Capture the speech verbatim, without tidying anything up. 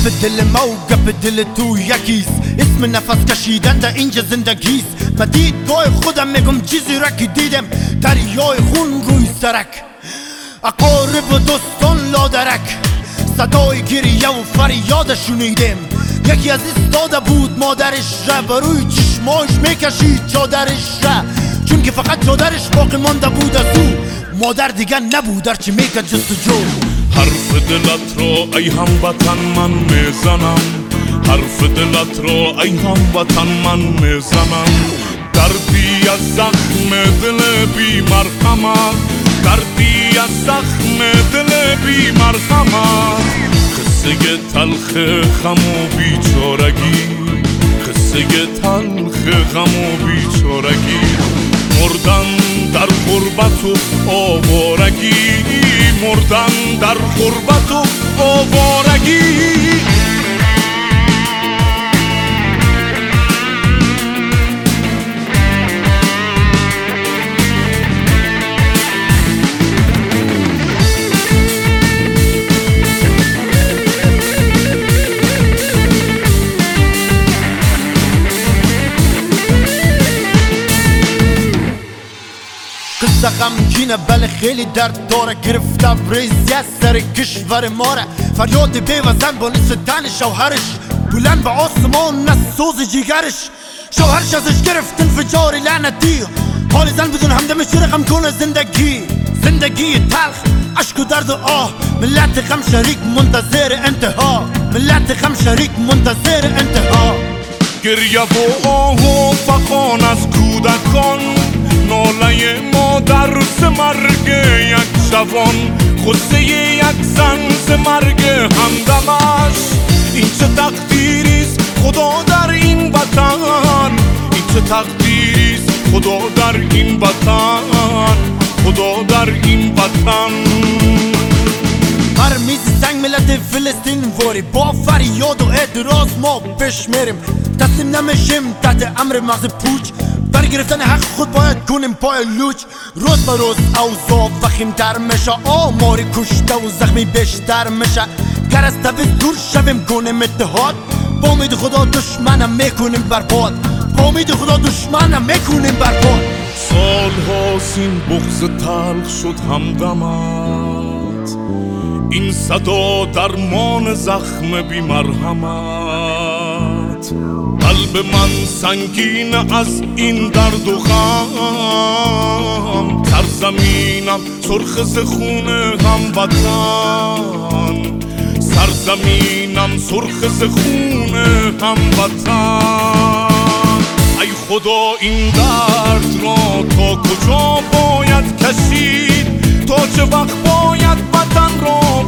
حرف دل ما و گپ دل تو یکیست، اسم نفس کشیدن در اینجا زندگیست. و دیدگاه خودم میگم چیزی را که دیدم، دریای خون روی سرک، اقارب و دوستان لادرک، صدای گریه و فریاد شنیدم. یکی از استاده بود مادرش را، بروی چشماش میکشید چادرش را، چون که فقط چادرش باقی مانده بود از او، مادر دیگه نبود هرچی میکرد جستجو. حرف دلت را ای هموطن من میزنم، حرف دلت را ای هموطن من میزنم. دردی از زخم دل بی مرحمت، دردی از زخم دل بی مرحمت. قصه تلخ غم و بیچارگی، قصه تلخ غم و بیچارگی. مردن در غربت و آوارگی، مردن در غربت و آوارگی. قصه غمگینه بله خیلی درد داره، گرفته بریزی از سر کشور ماره. فریاد بیوزن با نصف تن شوهرش، بلند به آسمان از سوز جیگرش. شوهرش ازش گرفت انفجار لعنتی، حال زن بدون همدم شور غم کنه زندگی. زندگی تلخ، عشق و درد و آه، ملت غم شریک منتظر انتها، ملت غم شریک منتظر انتها. گریه و آه و فغان از کودکان، ناله مادر ز مرگ یک جوان، غصه یک زن ز مرگ همدمش. این چه تقدیریست خدا در این وطن، این چه تقدیریست خدا در این وطن، خدا در این وطن. هر میز سنگ ملت فلسطین واری، با فریاد و اعتراض ما پیش میریم. تسلیم نمیشیم تحت امر مغز پوچ، برگرفتن حق خود باید کنیم پای لوچ. روز به روز اوضاع وخیمتر میشه، آمار کشته و زخمی بیشتر میشه. گر از تبعیض دور شویم کنیم اتحاد، با امید خدا دشمنم میکنیم برباد، با امید خدا دشمنم میکنیم برباد. سال هاست این بغض تلخ شد همدمت، این صدا درمان زخم بی مرحمت. قلب من سنگین از این درد و غم، سرزمینم سرخ ز خون هموطن، سرزمینم سرخ ز خون هموطن. ای خدا این درد را تا کجا باید کشید، تا چه وقت باید وطن را